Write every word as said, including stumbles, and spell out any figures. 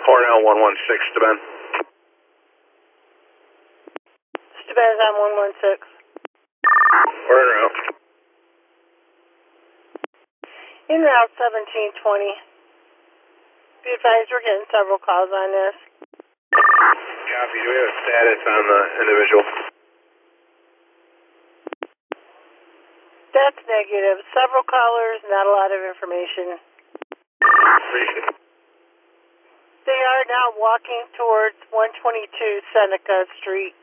Cornell one one six to Ben. Steben's on one one six. We're en route. In route seventeen twenty. Be advised, we're getting several calls on this. Copy. Do we have a status on the individual? That's negative. Several callers, not a lot of information. Appreciate it. They are now walking towards one twenty-two Seneca Street.